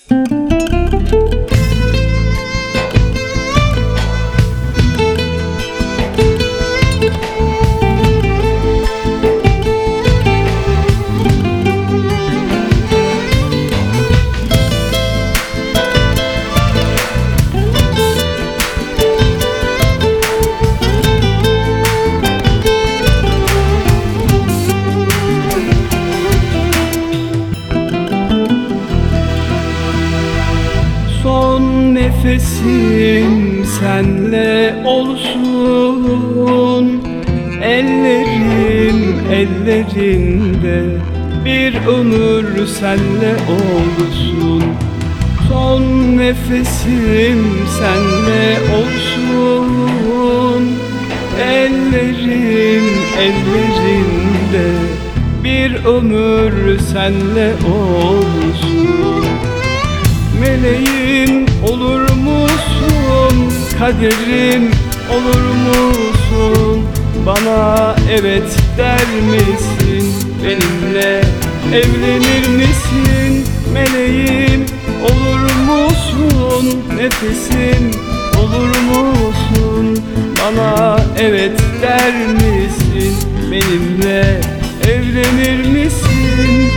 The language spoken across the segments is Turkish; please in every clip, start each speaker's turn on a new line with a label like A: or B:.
A: Son nefesim senle olsun, ellerim ellerinde, bir ömür senle olsun. Son nefesim senle olsun, ellerim ellerinde, bir ömür senle olsun. Meleğim olur musun, kaderim olur musun? Bana evet der misin, benimle evlenir misin? Meleğim olur musun, nefesim olur musun? Bana evet der misin, benimle evlenir misin?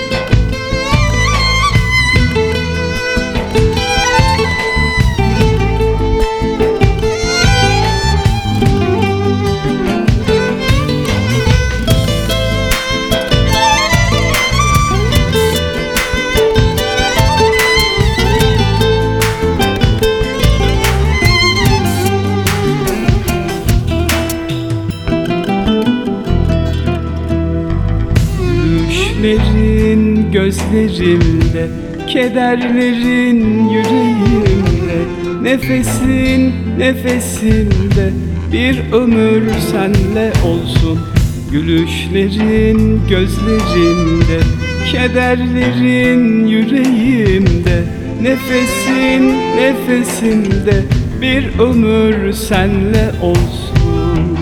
A: Düşlerin gözlerimde, kederlerin yüreğimde, nefesin nefesimde, bir ömür senle olsun. Gülüşlerin gözlerimde, kederlerin yüreğimde, nefesin nefesimde, bir ömür senle olsun.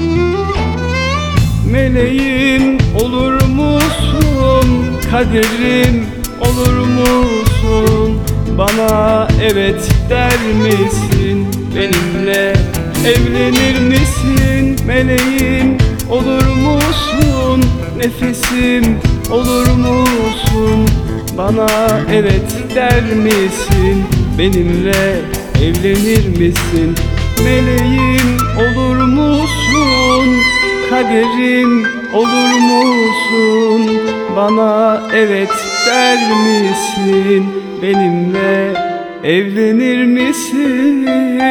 A: Meleğim olur musun, kaderim olur musun? Bana evet der misin, benimle evlenir misin? Meleğim olur musun, nefesim olur musun? Bana evet der misin, benimle evlenir misin? Meleğim olur musun, kaderim olur musun? Bana evet der misin, benimle evlenir misin?